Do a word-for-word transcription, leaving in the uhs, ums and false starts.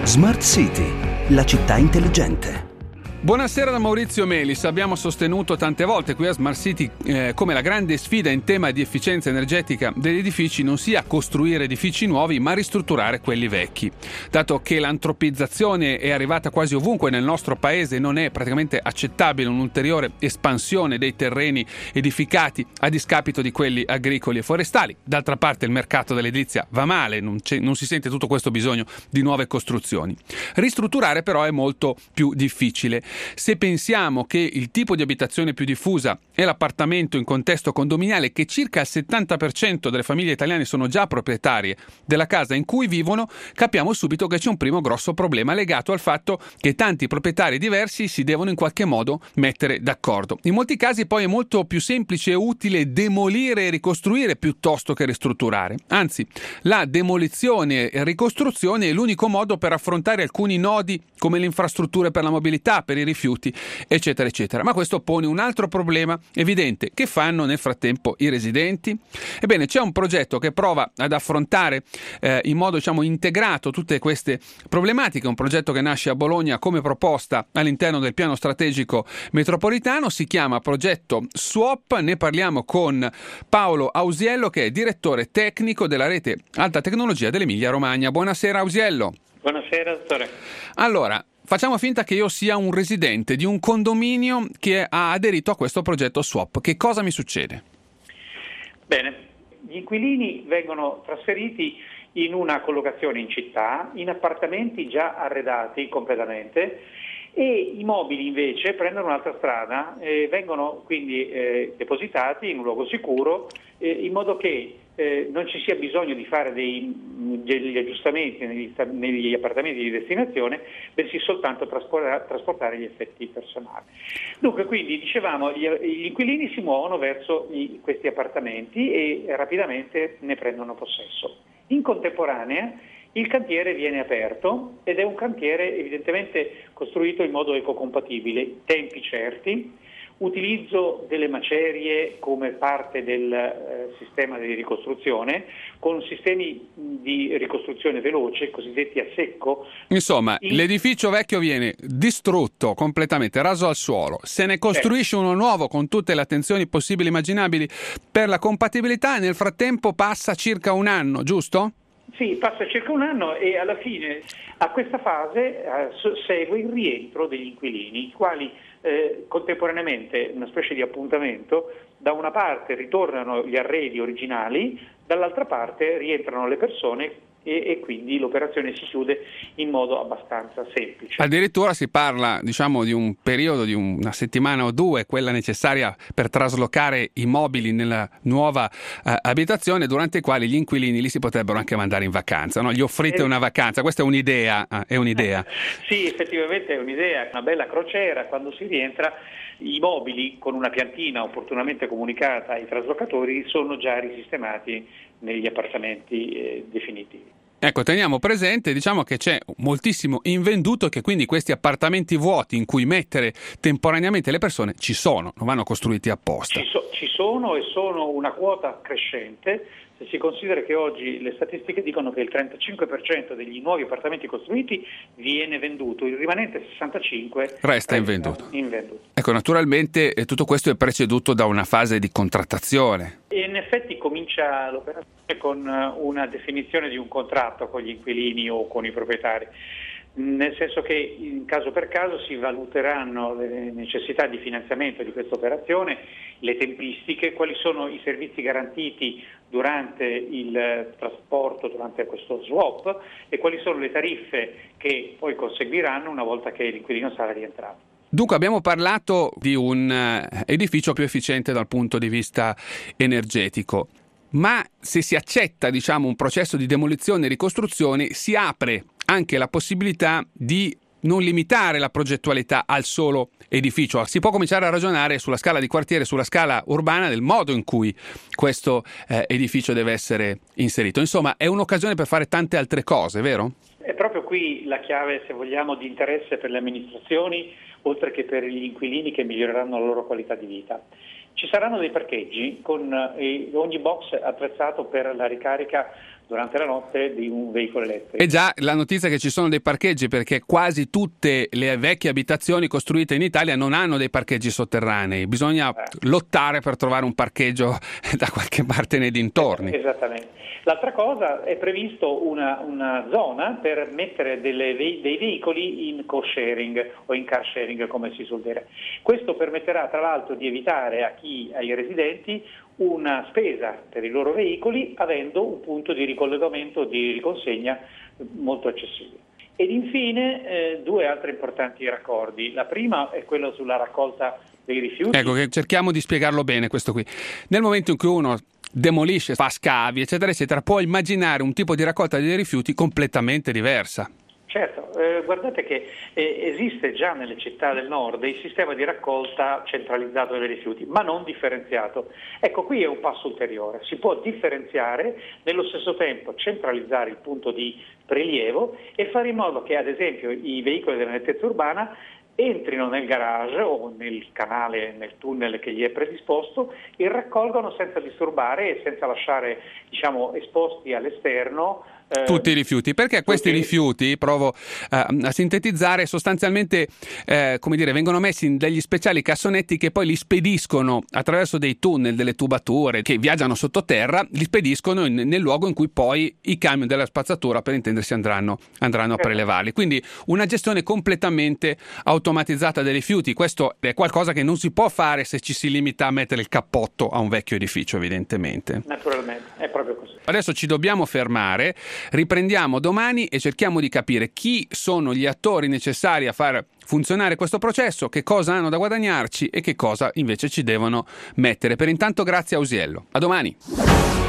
Smart City, la città intelligente. Buonasera da Maurizio Melis. Abbiamo sostenuto tante volte qui a Smart City eh, come la grande sfida in tema di efficienza energetica degli edifici non sia costruire edifici nuovi ma ristrutturare quelli vecchi. Dato che l'antropizzazione è arrivata quasi ovunque nel nostro paese, non è praticamente accettabile un'ulteriore espansione dei terreni edificati a discapito di quelli agricoli e forestali. D'altra parte il mercato dell'edilizia va male, non, c'è, non si sente tutto questo bisogno di nuove costruzioni. Ristrutturare però è molto più difficile. Se pensiamo che il tipo di abitazione più diffusa è l'appartamento in contesto condominiale, che circa il settanta per cento delle famiglie italiane sono già proprietarie della casa in cui vivono, capiamo subito che c'è un primo grosso problema legato al fatto che tanti proprietari diversi si devono in qualche modo mettere d'accordo. In molti casi poi è molto più semplice e utile demolire e ricostruire piuttosto che ristrutturare. Anzi, la demolizione e ricostruzione è l'unico modo per affrontare alcuni nodi come le infrastrutture per la mobilità, per i rifiuti, eccetera, eccetera. Ma questo pone un altro problema evidente. Che fanno nel frattempo i residenti? Ebbene, c'è un progetto che prova ad affrontare eh, in modo, diciamo, integrato tutte queste problematiche, un progetto che nasce a Bologna come proposta all'interno del piano strategico metropolitano, si chiama progetto Swap. Ne parliamo con Paolo Ausiello, che è direttore tecnico della rete alta tecnologia dell'Emilia Romagna. Buonasera Ausiello. Buonasera dottore. Allora, facciamo finta che io sia un residente di un condominio che ha aderito a questo progetto Swap. Che cosa mi succede? Bene, gli inquilini vengono trasferiti in una collocazione in città, in appartamenti già arredati completamente, e i mobili invece prendono un'altra strada e vengono quindi eh, depositati in un luogo sicuro eh, in modo che eh, non ci sia bisogno di fare dei, degli aggiustamenti negli, negli appartamenti di destinazione, bensì soltanto trasportare, trasportare gli effetti personali. Dunque, quindi dicevamo, gli, gli inquilini si muovono verso i, questi appartamenti e rapidamente ne prendono possesso. In contemporanea il cantiere viene aperto ed è un cantiere evidentemente costruito in modo ecocompatibile, tempi certi, utilizzo delle macerie come parte del eh, sistema di ricostruzione, con sistemi di ricostruzione veloce, cosiddetti a secco. Insomma, in... l'edificio vecchio viene distrutto completamente, raso al suolo, se ne costruisce uno nuovo con tutte le attenzioni possibili e immaginabili per la compatibilità e nel frattempo passa circa un anno, giusto? Sì, passa circa un anno e alla fine a questa fase eh, segue il rientro degli inquilini, i quali eh, contemporaneamente, una specie di appuntamento, da una parte ritornano gli arredi originali, dall'altra parte rientrano le persone e, e quindi l'operazione si chiude in modo abbastanza semplice. Addirittura si parla, diciamo, di un periodo di una settimana o due, quella necessaria per traslocare i mobili nella nuova eh, abitazione, durante i quali gli inquilini li si potrebbero anche mandare in vacanza, no? Gli offrite eh, una vacanza, questa è un'idea, eh, è un'idea. Sì, effettivamente è un'idea, una bella crociera. Quando si rientra, i mobili con una piantina opportunamente comunicata ai traslocatori sono già risistemati negli appartamenti eh, definitivi. Ecco, teniamo presente, diciamo, che c'è moltissimo invenduto e che quindi questi appartamenti vuoti in cui mettere temporaneamente le persone ci sono, non vanno costruiti apposta. Ci, so, ci sono e sono una quota crescente. Se si considera che oggi le statistiche dicono che il trentacinque per cento degli nuovi appartamenti costruiti viene venduto, il rimanente sessantacinque per cento resta invenduto. invenduto. Ecco, naturalmente eh, tutto questo è preceduto da una fase di contrattazione. E in effetti comincia l'operazione con una definizione di un contratto con gli inquilini o con i proprietari, nel senso che in caso per caso si valuteranno le necessità di finanziamento di questa operazione, le tempistiche, quali sono i servizi garantiti durante il trasporto, durante questo swap, e quali sono le tariffe che poi conseguiranno una volta che l'inquilino sarà rientrato. Dunque abbiamo parlato di un edificio più efficiente dal punto di vista energetico, ma se si accetta, diciamo, un processo di demolizione e ricostruzione, si apre anche la possibilità di non limitare la progettualità al solo edificio. Si può cominciare a ragionare sulla scala di quartiere, sulla scala urbana, del modo in cui questo eh, edificio deve essere inserito. Insomma, è un'occasione per fare tante altre cose, vero? È proprio qui la chiave, se vogliamo, di interesse per le amministrazioni, oltre che per gli inquilini che miglioreranno la loro qualità di vita. Ci saranno dei parcheggi con eh, ogni box attrezzato per la ricarica durante la notte di un veicolo elettrico. E già la notizia che ci sono dei parcheggi, perché quasi tutte le vecchie abitazioni costruite in Italia non hanno dei parcheggi sotterranei, bisogna eh. lottare per trovare un parcheggio da qualche parte nei dintorni. Esattamente. L'altra cosa, è previsto una, una zona per mettere delle, dei veicoli in co-sharing o in car sharing, come si suol dire. Questo permetterà tra l'altro di evitare a chi, ai residenti, una spesa per i loro veicoli, avendo un punto di ricollegamento, di riconsegna molto accessibile. Ed infine eh, due altri importanti raccordi. La prima è quello sulla raccolta dei rifiuti. Ecco, che cerchiamo di spiegarlo bene questo qui. Nel momento in cui uno demolisce, fa scavi, eccetera, eccetera, può immaginare un tipo di raccolta dei rifiuti completamente diversa. Certo, eh, guardate che eh, esiste già nelle città del nord il sistema di raccolta centralizzato dei rifiuti, ma non differenziato. Ecco, qui è un passo ulteriore, si può differenziare, nello stesso tempo centralizzare il punto di prelievo e fare in modo che ad esempio i veicoli della nettezza urbana entrino nel garage o nel canale, nel tunnel che gli è predisposto e raccolgono senza disturbare e senza lasciare, diciamo, esposti all'esterno eh, tutti i rifiuti, perché questi tutti... rifiuti, provo uh, a sintetizzare, sostanzialmente eh, come dire, vengono messi in degli speciali cassonetti che poi li spediscono attraverso dei tunnel, delle tubature che viaggiano sottoterra, li spediscono in, nel luogo in cui poi i camion della spazzatura, per intendersi, andranno, andranno a prelevarli. Quindi una gestione completamente automatizzata dei rifiuti. Questo è qualcosa che non si può fare se ci si limita a mettere il cappotto a un vecchio edificio, evidentemente. Naturalmente, è proprio così. Adesso ci dobbiamo fermare, riprendiamo domani e cerchiamo di capire chi sono gli attori necessari a far funzionare questo processo, che cosa hanno da guadagnarci e che cosa invece ci devono mettere. Per intanto grazie a Ausiello. A domani.